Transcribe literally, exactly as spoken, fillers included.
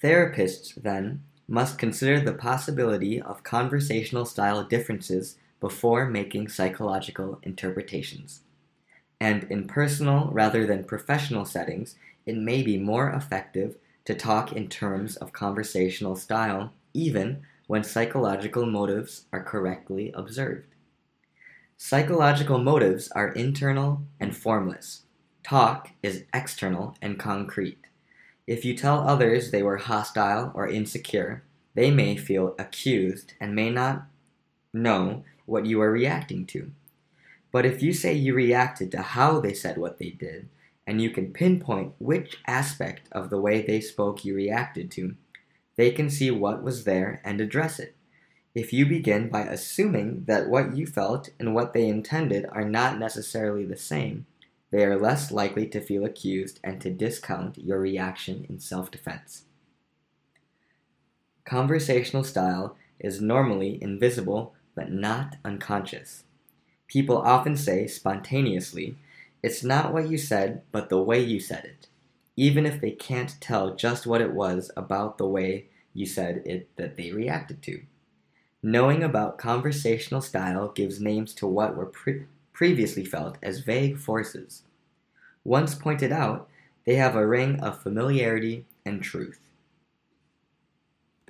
Therapists, then, must consider the possibility of conversational style differences before making psychological interpretations. And in personal rather than professional settings, it may be more effective to talk in terms of conversational style, even when psychological motives are correctly observed. Psychological motives are internal and formless. Talk is external and concrete. If you tell others they were hostile or insecure, they may feel accused and may not know what you are reacting to. But if you say you reacted to how they said what they did, and you can pinpoint which aspect of the way they spoke you reacted to, they can see what was there and address it. If you begin by assuming that what you felt and what they intended are not necessarily the same, they are less likely to feel accused and to discount your reaction in self-defense. Conversational style is normally invisible but not unconscious. People often say spontaneously, "It's not what you said, but the way you said it," even if they can't tell just what it was about the way you said it that they reacted to. Knowing about conversational style gives names to what were pre- previously felt as vague forces. Once pointed out, they have a ring of familiarity and truth.